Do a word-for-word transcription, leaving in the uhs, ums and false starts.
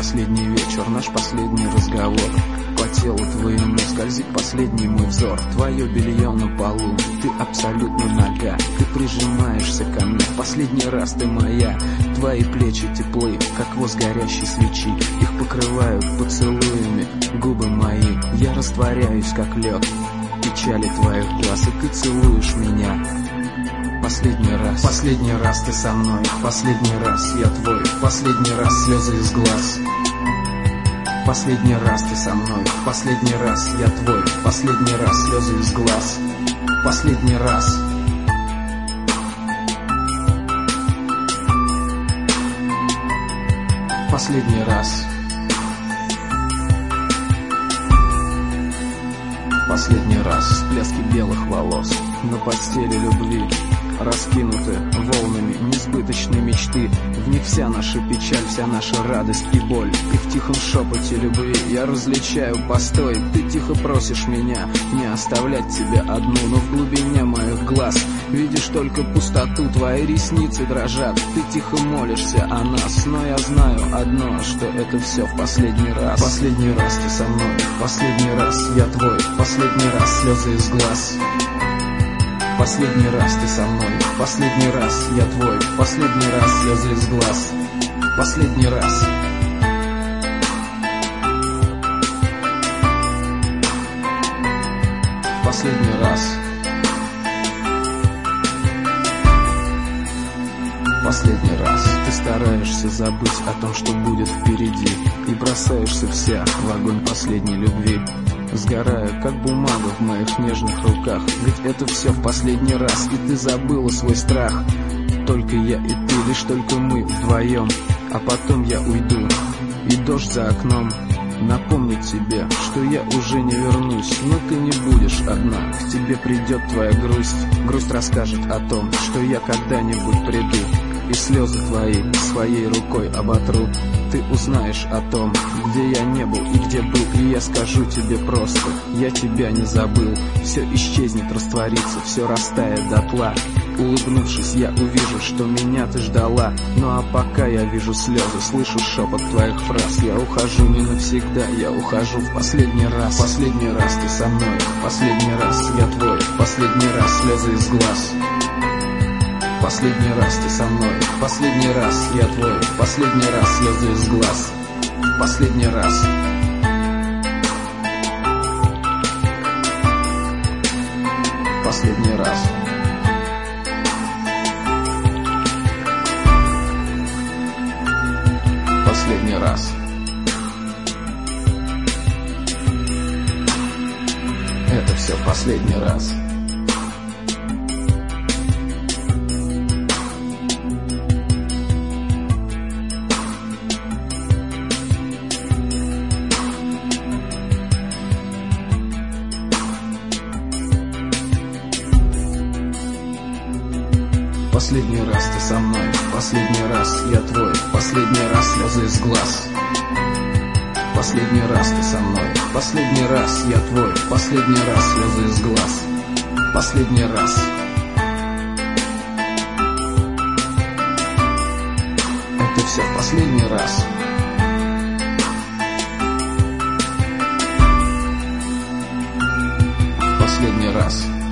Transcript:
последний вечер, наш последний разговор. По телу твоему скользит последний мой взор. Твое белье на полу, ты абсолютно нага. Ты прижимаешься ко мне, последний раз ты моя. Твои плечи теплы, как воск горящей свечи. Их покрывают поцелуями губы мои. Я растворяюсь, как лед в печали твоих глаз, и ты целуешь меня. Последний раз, последний раз ты со мной, последний раз я твой, последний раз слезы из глаз. Последний раз ты со мной, последний раз я твой, последний раз слезы из глаз. Последний раз. Последний раз. Последний раз. Всплески белых волос на постели любви, раскинуты волнами несбыточной мечты. В них вся наша печаль, вся наша радость и боль. И в тихом шепоте любви я различаю постой. Ты тихо просишь меня не оставлять тебя одну, но в глубине моих глаз видишь только пустоту. Твои ресницы дрожат, ты тихо молишься о нас, но я знаю одно, что это все в последний раз. Последний раз ты со мной, последний раз я твой, последний раз слезы из глаз. Последний раз ты со мной, последний раз я твой, последний раз слезы из глаз. Последний раз. Последний раз. Последний раз. Ты стараешься забыть о том, что будет впереди, и бросаешься вся в огонь последней любви, сгорая, как бумага в моих нежных руках. Ведь это все в последний раз, и ты забыла свой страх. Только я и ты, лишь только мы вдвоем. А потом я уйду, и дождь за окном напомнит тебе, что я уже не вернусь. Но ты не будешь одна, к тебе придет твоя грусть. Грусть расскажет о том, что я когда-нибудь приду, и слезы твои своей рукой оботру. Ты узнаешь о том, где я не был и где был, и я скажу тебе просто: я тебя не забыл. Все исчезнет, растворится, все растает дотла. Улыбнувшись, я увижу, что меня ты ждала. Ну а пока я вижу слезы, слышу шепот твоих фраз. Я ухожу не навсегда, я ухожу в последний раз. Последний раз ты со мной, последний раз я твой, последний раз слезы из глаз. Последний раз ты со мной, последний раз я твой, последний раз слезы из глаз. Последний раз. Последний раз. Последний раз. Это все последний раз. Последний раз ты со мной, последний раз я твой, последний раз слезы из глаз. Последний раз ты со мной, последний раз я твой, последний раз слезы из глаз. Последний раз. Это все последний раз. Последний раз.